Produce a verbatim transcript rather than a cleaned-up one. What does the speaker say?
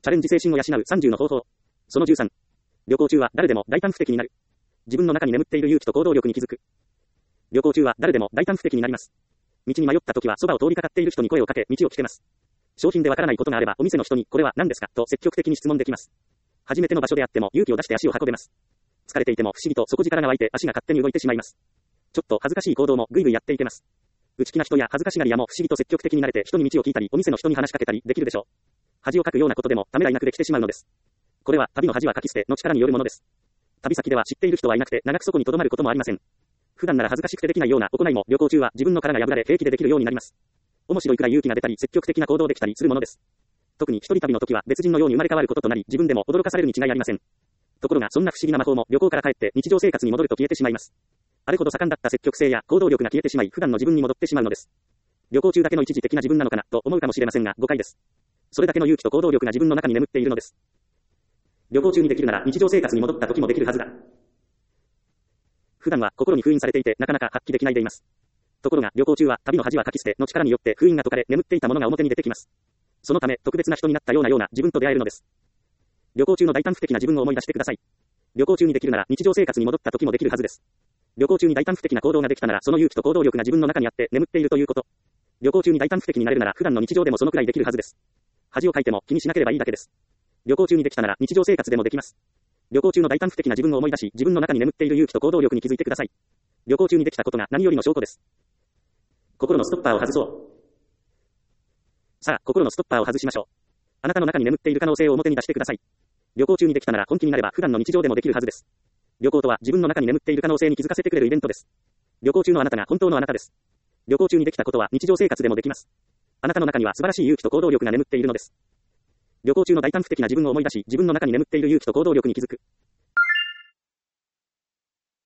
チャレンジ精神を養うさんじゅうの方法。そのじゅうさん。旅行中は誰でも大胆不敵になる。自分の中に眠っている勇気と行動力に気づく。旅行中は誰でも大胆不敵になります。道に迷った時はそばを通りかかっている人に声をかけ、道を聞けます。商品でわからないことがあればお店の人にこれは何ですかと積極的に質問できます。初めての場所であっても勇気を出して足を運べます。疲れていても不思議と底力が湧いて足が勝手に動いてしまいます。ちょっと恥ずかしい行動もぐいぐいやっていけます。内気な人や恥ずかしがり屋も不思議と積極的になれて人に道を聞いたりお店の人に話しかけたりできるでしょう。恥をかくようなことでもためらいなくできてしまうのです。これは旅の恥はかき捨ての力によるものです。旅先では知っている人はいなくて長くそこに留まることもありません。普段なら恥ずかしくてできないような行いも旅行中は自分の殻が破られ平気でできるようになります。面白いくらい勇気が出たり積極的な行動できたりするものです。特に一人旅の時は別人のように生まれ変わることとなり自分でも驚かされるに違いありません。ところがそんな不思議な魔法も旅行から帰って日常生活に戻ると消えてしまいます。あれほど盛んだった積極性や行動力が消えてしまい普段の自分に戻ってしまうのです。旅行中だけの一時的な自分なのかなと思うかもしれませんが誤解です。それだけの勇気と行動力が自分の中に眠っているのです。旅行中にできるなら日常生活に戻った時もできるはずだ。普段は心に封印されていてなかなか発揮できないでいます。ところが旅行中は旅の恥はかき捨ての力によって封印が解かれ眠っていたものが表に出てきます。そのため特別な人になったようなような自分と出会えるのです。旅行中の大胆不敵な自分を思い出してください。旅行中にできるなら日常生活に戻った時もできるはずです。旅行中に大胆不敵な行動ができたならその勇気と行動力が自分の中にあって眠っているということ。旅行中に大胆不敵になれるなら普段の日常でもそのくらいできるはずです。恥をかいても気にしなければいいだけです。旅行中にできたなら日常生活でもできます。旅行中の大胆不敵な自分を思い出し自分の中に眠っている勇気と行動力に気づいてください。旅行中にできたことが何よりの証拠です。心のストッパーを外そう。さあ、心のストッパーを外しましょう。あなたの中に眠っている可能性を表に出してください。旅行中にできたなら本気になれば普段の日常でもできるはずです。旅行とは自分の中に眠っている可能性に気づかせてくれるイベントです。旅行中のあなたが本当のあなたです。旅行中にできたことは日常生活でもできます。あなたの中には素晴らしい勇気と行動力が眠っているのです。旅行中の大胆不敵な自分を思い出し自分の中に眠っている勇気と行動力に気づく。